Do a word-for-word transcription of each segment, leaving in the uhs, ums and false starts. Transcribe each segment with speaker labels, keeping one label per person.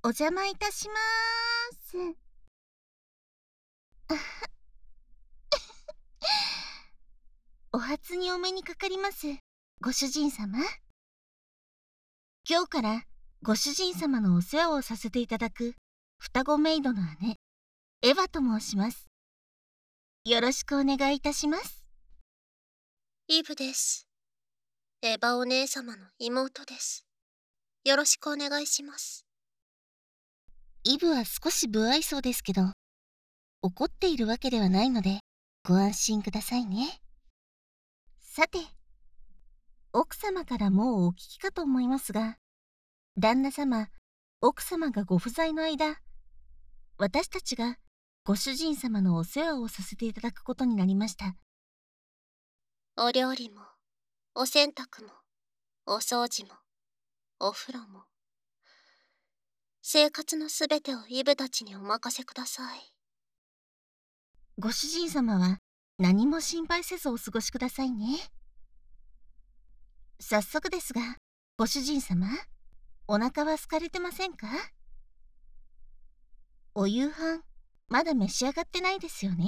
Speaker 1: お邪魔いたしまーす。お初にお目にかかります、ご主人様。今日からご主人様のお世話をさせていただく双子メイドの姉、エヴァと申します。よろしくお願いいたします。
Speaker 2: イブです。エヴァお姉様の妹です。よろしくお願いします。
Speaker 1: イブは少し不愛想ですけど、怒っているわけではないので、ご安心くださいね。さて、奥様からもうお聞きかと思いますが、旦那様、奥様がご不在の間、私たちがご主人様のお世話をさせていただくことになりました。
Speaker 2: お料理も、お洗濯も、お掃除も、お風呂も、生活のすべてをイブたちにお任せください。
Speaker 1: ご主人様は何も心配せずお過ごしくださいね。早速ですが、ご主人様、お腹は空かれてませんか？お夕飯、まだ召し上がってないですよね。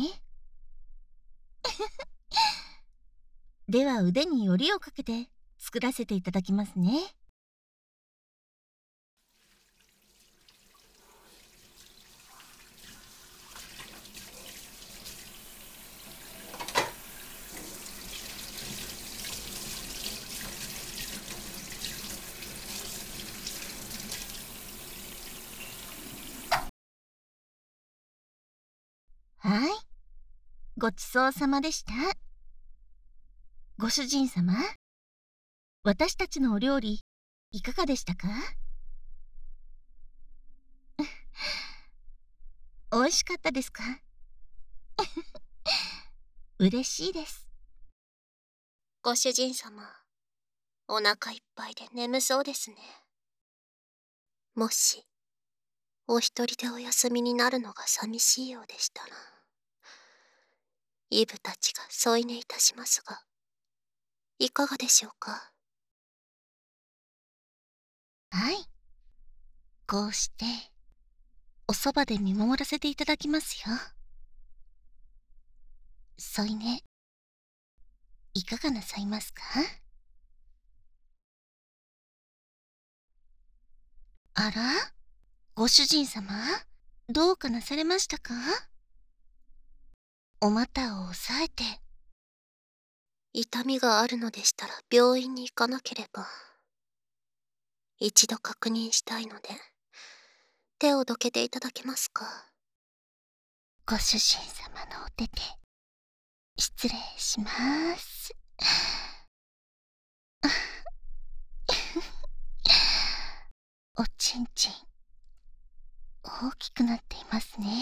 Speaker 1: では腕によりをかけて作らせていただきますね。はい、ごちそうさまでした。ご主人様、私たちのお料理、いかがでしたか？美味しかったですか？嬉しいです。
Speaker 2: ご主人様、お腹いっぱいで眠そうですね。もし、お一人でお休みになるのが寂しいようでしたら、イブたちが添い寝いたしますが、いかがでしょうか？
Speaker 1: はい。こうして、おそばで見守らせていただきますよ。添い寝、いかがなさいますか？あら？ご主人様、どうかなされましたか？お股を押さえて。
Speaker 2: 痛みがあるのでしたら病院に行かなければ。一度確認したいので、手をどけていただけますか？
Speaker 1: ご主人様のお手手、失礼します。おちんちん、大きくなっていますね。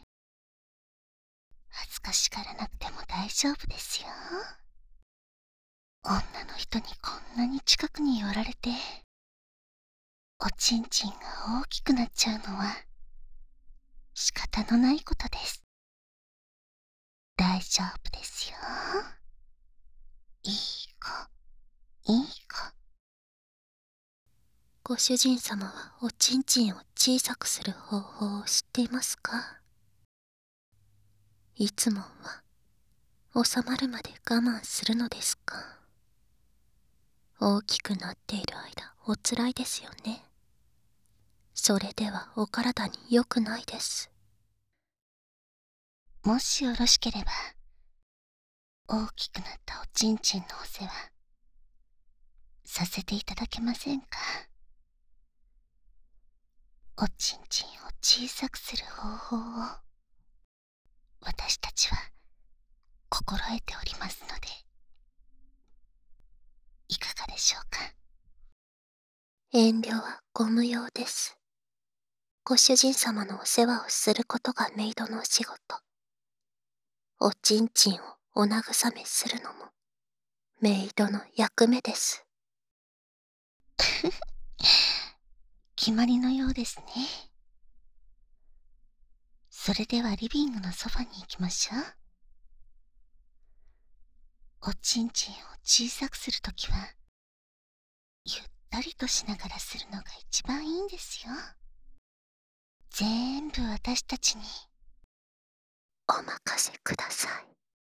Speaker 1: 恥ずかしがらなくても大丈夫ですよ。女の人にこんなに近くに寄られて、おちんちんが大きくなっちゃうのは仕方のないことです。大丈夫ですよ。いい子、いい子。
Speaker 2: ご主人様はおちんちんを小さくする方法を知っていますか？いつもは収まるまで我慢するのですか？大きくなっている間おつらいですよね。それではお体に良くないです。
Speaker 1: もしよろしければ、大きくなったおちんちんのお世話、させていただけませんか？おちんちんを小さくする方法を、私たちは心得ておりますので、いかがでしょうか？
Speaker 2: 遠慮はご無用です。ご主人様のお世話をすることがメイドのお仕事。おちんちんをお慰めするのもメイドの役目です。
Speaker 1: 決まりのようですね。それではリビングのソファに行きましょう。おちんちんを小さくするときは、ゆったりとしながらするのが一番いいんですよ。 全部私たちに
Speaker 2: お任せください。